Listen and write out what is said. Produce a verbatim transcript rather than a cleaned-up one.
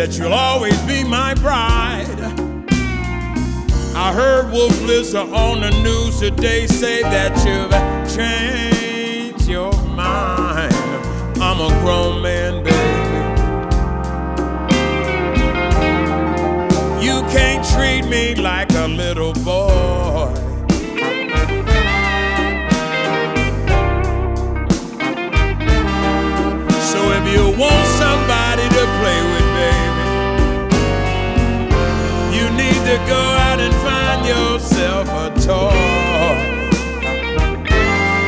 that you'll always be my bride. I heard Wolf Blitzer on the news today say that you've